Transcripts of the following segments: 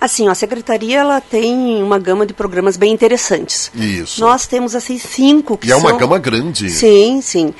Assim, a Secretaria ela tem uma gama de programas bem interessantes. Isso. Nós temos, assim, 5 que são... E é uma gama grande. Sim, sim.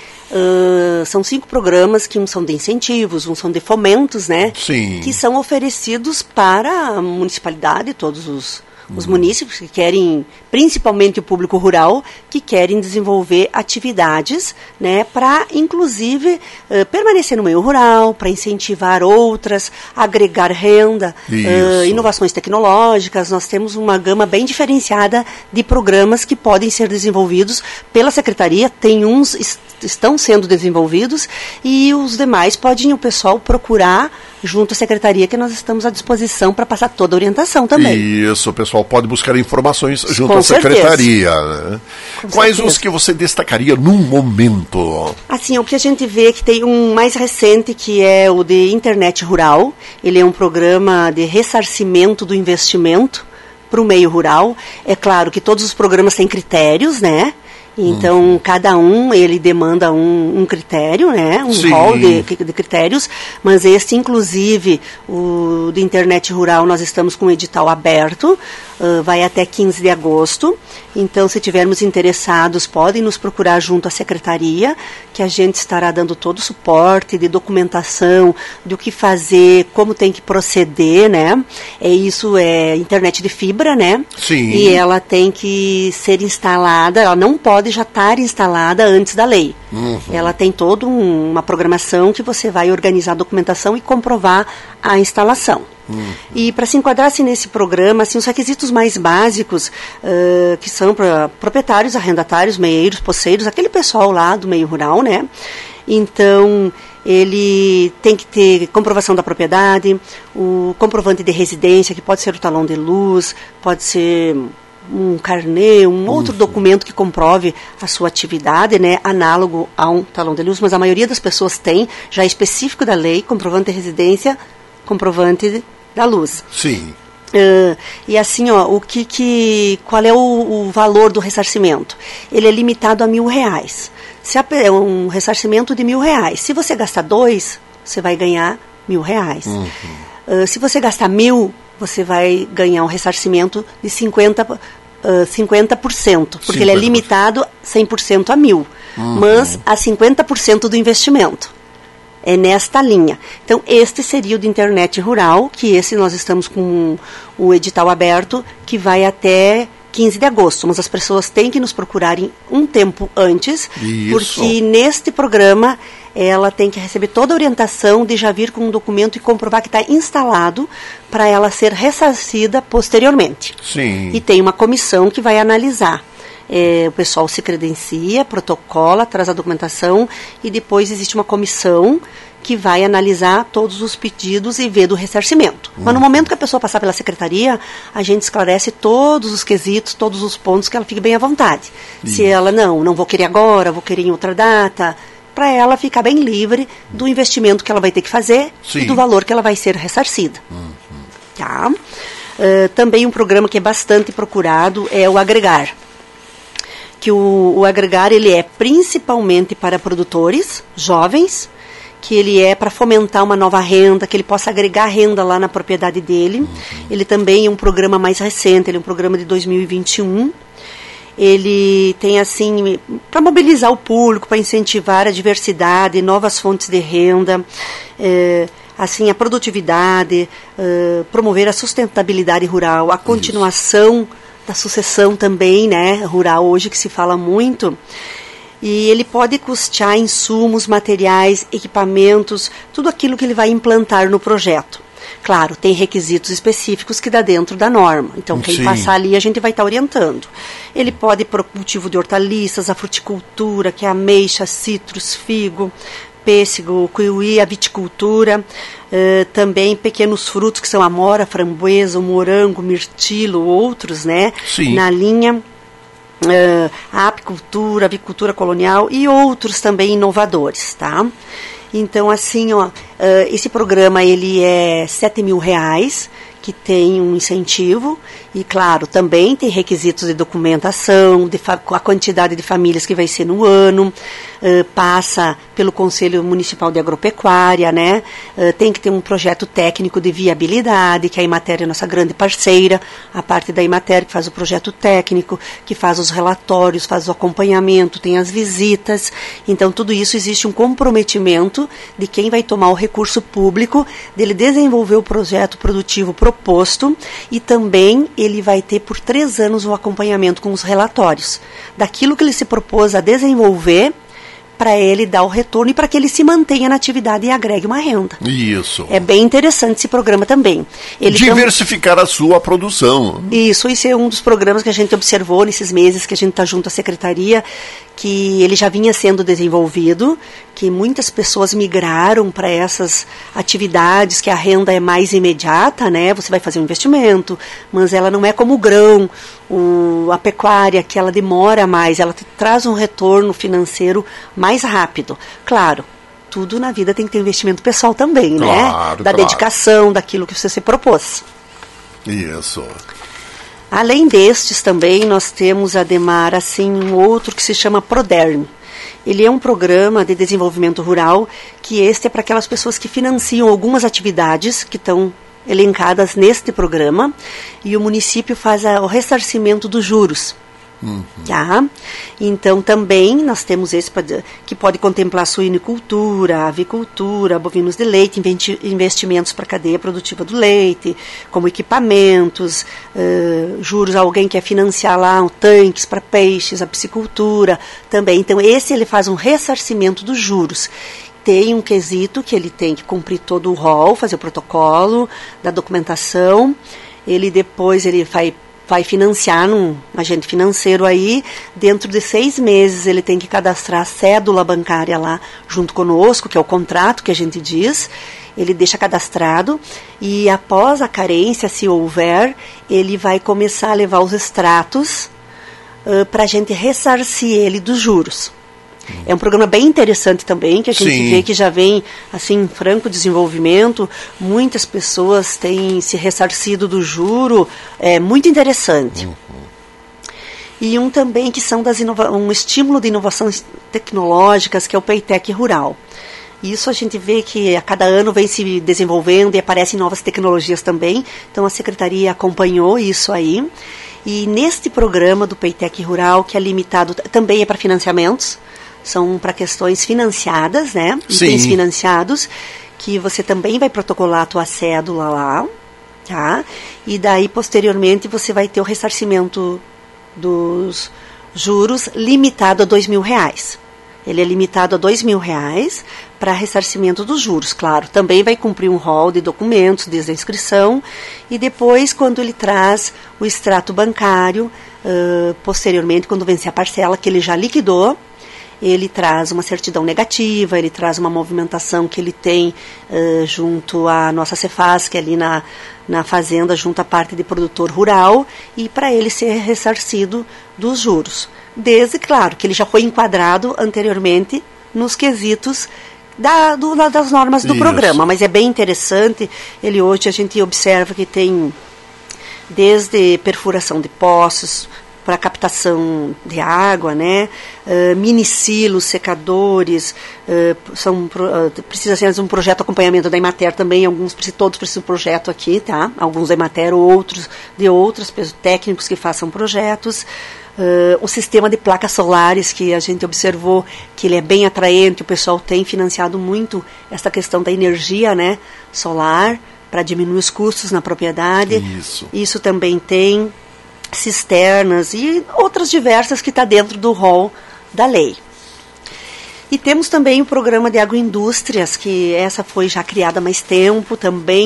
São 5 programas que são de incentivos, são de fomentos, né? Sim. Que são oferecidos para a municipalidade, todos os munícipes que querem, principalmente o público rural, que querem desenvolver atividades, né, para, inclusive, permanecer no meio rural, para incentivar outras, agregar renda, inovações tecnológicas. Nós temos uma gama bem diferenciada de programas que podem ser desenvolvidos pela Secretaria. Tem uns estão sendo desenvolvidos e os demais podem o pessoal procurar junto à Secretaria, que nós estamos à disposição para passar toda a orientação também. Isso, o pessoal pode buscar informações junto à Secretaria. Né? Quais os que você destacaria num momento? Assim, o que a gente vê que tem um mais recente, que é o de Internet Rural. Ele é um programa de ressarcimento do investimento para o meio rural. É claro que todos os programas têm critérios, né? Então, cada ele demanda um critério, né? Rol de critérios, mas este, inclusive, o de Internet Rural, nós estamos com o edital aberto, vai até 15 de agosto. Então, se tivermos interessados, podem nos procurar junto à Secretaria, que a gente estará dando todo o suporte de documentação, do que fazer, como tem que proceder, né? Isso é internet de fibra, né? Sim. E ela tem que ser instalada, ela não pode já estar instalada antes da lei. Ela tem toda uma programação que você vai organizar a documentação e comprovar a instalação. E para se enquadrar assim, nesse programa, assim, os requisitos mais básicos, que são para proprietários, arrendatários, meeiros, poceiros, aquele pessoal lá do meio rural, né? Então, ele tem que ter comprovação da propriedade, o comprovante de residência, que pode ser o talão de luz, pode ser um carnê, outro documento que comprove a sua atividade, né, análogo a um talão de luz, mas a maioria das pessoas tem, já específico da lei, comprovante de residência, comprovante da luz. Sim. E assim, qual é o valor do ressarcimento? Ele é limitado a R$1.000. É um ressarcimento de R$1.000. Se você gastar 2, você vai ganhar R$1.000. Se você gastar 1.000, você vai ganhar um ressarcimento de 50%, porque ele é limitado 100% a 1.000, mas a 50% do investimento. É nesta linha. Então, este seria o de Internet Rural, que esse nós estamos com o edital aberto, que vai até 15 de agosto, mas as pessoas têm que nos procurarem um tempo antes, porque neste programa ela tem que receber toda a orientação de já vir com um documento e comprovar que está instalado para ela ser ressarcida posteriormente. Sim. E tem uma comissão que vai analisar. O pessoal se credencia, protocola, traz a documentação e depois existe uma comissão que vai analisar todos os pedidos e ver do ressarcimento. Mas no momento que a pessoa passar pela Secretaria, a gente esclarece todos os quesitos, todos os pontos, que ela fique bem à vontade. Se ela, não vou querer agora, vou querer em outra data, para ela ficar bem livre do investimento que ela vai ter que fazer e do valor que ela vai ser ressarcida. Tá? Também um programa que é bastante procurado é o Agregar. Que o Agregar, ele é principalmente para produtores jovens, que ele é para fomentar uma nova renda, que ele possa agregar renda lá na propriedade dele. Ele também é um programa mais recente, ele é um programa de 2021. Ele tem, assim, para mobilizar o público, para incentivar a diversidade, novas fontes de renda, assim, a produtividade, promover a sustentabilidade rural, a continuação da sucessão também, né, rural, hoje que se fala muito. E ele pode custear insumos, materiais, equipamentos, tudo aquilo que ele vai implantar no projeto. Claro, tem requisitos específicos que dá dentro da norma. Então, quem passar ali, a gente vai estar orientando. Ele pode para o cultivo de hortaliças, a fruticultura, que é ameixa, citros, figo, pêssego, kiwi, a viticultura, também pequenos frutos que são a amora, framboesa, o morango, mirtilo, outros, né? Na linha, a apicultura, avicultura colonial e outros também inovadores, tá? Então, assim, esse programa, ele é R$7.000, que tem um incentivo e, claro, também tem requisitos de documentação, a quantidade de famílias que vai ser no ano, passa pelo Conselho Municipal de Agropecuária, né? Tem que ter um projeto técnico de viabilidade, que a Emater é nossa grande parceira, a parte da Emater que faz o projeto técnico, que faz os relatórios, faz o acompanhamento, tem as visitas. Então, tudo isso existe um comprometimento de quem vai tomar o recurso público, dele desenvolver o projeto produtivo proposto e também ele vai ter por 3 anos o acompanhamento com os relatórios daquilo que ele se propôs a desenvolver para ele dar o retorno e para que ele se mantenha na atividade e agregue uma renda. Isso. É bem interessante esse programa também. Ele diversificar a sua produção. Isso é um dos programas que a gente observou nesses meses que a gente está junto à Secretaria, que ele já vinha sendo desenvolvido, que muitas pessoas migraram para essas atividades, que a renda é mais imediata, né? Você vai fazer um investimento, mas ela não é como o grão, a pecuária, que ela demora mais, ela traz um retorno financeiro mais rápido. Claro, tudo na vida tem que ter investimento pessoal também, né? Da dedicação, daquilo que você se propôs. Isso. Além destes também, nós temos, Ademar, assim, um outro que se chama Proderm. Ele é um programa de desenvolvimento rural, que este é para aquelas pessoas que financiam algumas atividades que estão elencadas neste programa, e o município faz o ressarcimento dos juros. Tá? Então também nós temos esse que pode contemplar suinicultura, avicultura, bovinos de leite, investimentos para a cadeia produtiva do leite, como equipamentos, juros, alguém quer financiar lá tanques para peixes, a piscicultura também. Então esse ele faz um ressarcimento dos juros. Tem um quesito que ele tem que cumprir todo o rol, fazer o protocolo da documentação, depois ele vai financiar num agente financeiro aí, dentro de 6 meses ele tem que cadastrar a cédula bancária lá junto conosco, que é o contrato que a gente diz, ele deixa cadastrado e após a carência, se houver, ele vai começar a levar os extratos para a gente ressarcir ele dos juros. É um programa bem interessante também, que a gente vê que já vem assim, em franco desenvolvimento. Muitas pessoas têm se ressarcido do juro, é muito interessante. E um também que são um estímulo de inovações tecnológicas, que é o Peitec Rural. Isso a gente vê que a cada ano vem se desenvolvendo e aparecem novas tecnologias também. Então a Secretaria acompanhou isso aí. E neste programa do Peitec Rural, que é limitado, também é para financiamentos, são para questões financiadas, né? Itens financiados, que você também vai protocolar a tua cédula lá, tá? E daí, posteriormente, você vai ter o ressarcimento dos juros limitado a R$2.000. Ele é limitado a R$2.000 para ressarcimento dos juros, claro. Também vai cumprir um rol de documentos desde a inscrição e depois, quando ele traz o extrato bancário, posteriormente, quando vencer a parcela que ele já liquidou, ele traz uma certidão negativa, ele traz uma movimentação que ele tem junto à nossa Cefaz, que é ali na fazenda, junto à parte de produtor rural, e para ele ser ressarcido dos juros. Desde, claro, que ele já foi enquadrado anteriormente nos quesitos das normas do programa, mas é bem interessante. Ele hoje a gente observa que tem desde perfuração de poços, para captação de água, né? Mini silos, secadores, precisa ser um projeto de acompanhamento da Emater também, todos precisam de um projeto aqui, tá? Alguns da Emater, outros de outros técnicos que façam projetos. O sistema de placas solares, que a gente observou que ele é bem atraente, o pessoal tem financiado muito essa questão da energia, né, solar, para diminuir os custos na propriedade. Isso também tem cisternas e outras diversas que está dentro do rol da lei. E temos também o programa de agroindústrias, que essa foi já criada há mais tempo, também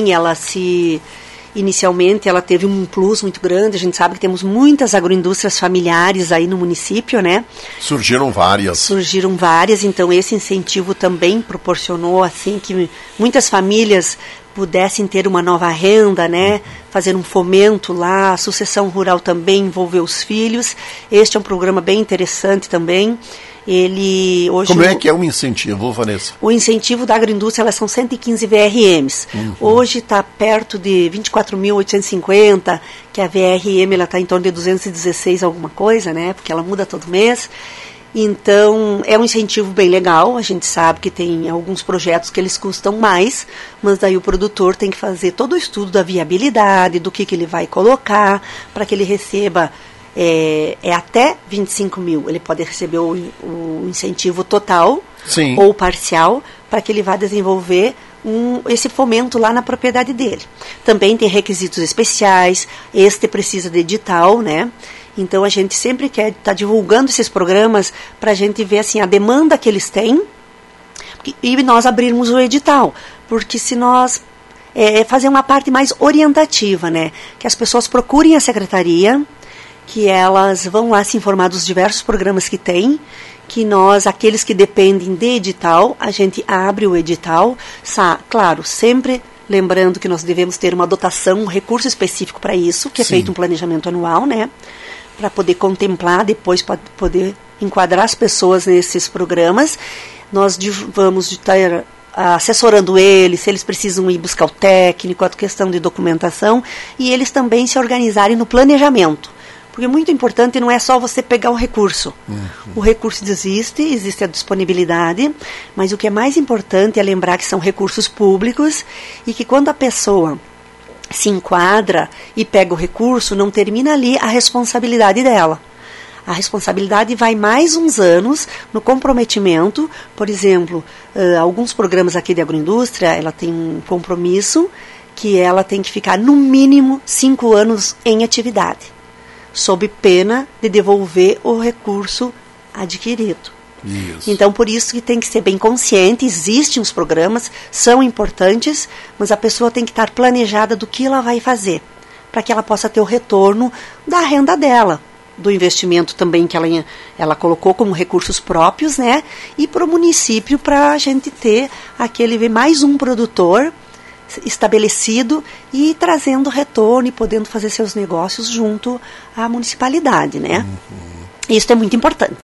inicialmente ela teve um plus muito grande, a gente sabe que temos muitas agroindústrias familiares aí no município, né? Surgiram várias, então esse incentivo também proporcionou assim que muitas famílias pudessem ter uma nova renda, né? Fazer um fomento lá, a sucessão rural também envolveu os filhos. Este é um programa bem interessante também. Ele hoje... Como é que é o incentivo, Vanessa? O incentivo da agroindústria, elas são 115 VRMs. Hoje está perto de 24.850, que a VRM está em torno de 216 alguma coisa, né? Porque ela muda todo mês. Então, é um incentivo bem legal. A gente sabe que tem alguns projetos que eles custam mais, mas daí o produtor tem que fazer todo o estudo da viabilidade, do que ele vai colocar, para que ele receba... até 25 mil, ele pode receber o incentivo total, sim, ou parcial, para que ele vá desenvolver esse fomento lá na propriedade dele. Também tem requisitos especiais, este precisa de edital, né? Então a gente sempre quer estar divulgando esses programas para a gente ver assim, a demanda que eles têm e nós abrirmos o edital, porque se nós fazer uma parte mais orientativa, né? Que as pessoas procurem a secretaria, que elas vão lá se informar dos diversos programas que tem, que nós, aqueles que dependem de edital, a gente abre o edital, claro, sempre lembrando que nós devemos ter uma dotação, um recurso específico para isso, que é feito um planejamento anual, né, para poder contemplar, depois poder enquadrar as pessoas nesses programas. Nós vamos estar assessorando eles, se eles precisam ir buscar o técnico, a questão de documentação, e eles também se organizarem no planejamento. Porque muito importante não é só você pegar o recurso. O recurso existe a disponibilidade, mas o que é mais importante é lembrar que são recursos públicos e que quando a pessoa se enquadra e pega o recurso, não termina ali a responsabilidade dela. A responsabilidade vai mais uns anos no comprometimento. Por exemplo, alguns programas aqui de agroindústria, ela tem um compromisso que ela tem que ficar no mínimo 5 anos em atividade, sob pena de devolver o recurso adquirido. Isso. Então, por isso que tem que ser bem consciente, existem os programas, são importantes, mas a pessoa tem que estar planejada do que ela vai fazer, para que ela possa ter o retorno da renda dela, do investimento também que ela colocou como recursos próprios, né? E para o município, para a gente ter mais um produtor estabelecido e trazendo retorno e podendo fazer seus negócios junto à municipalidade, né? Isso é muito importante.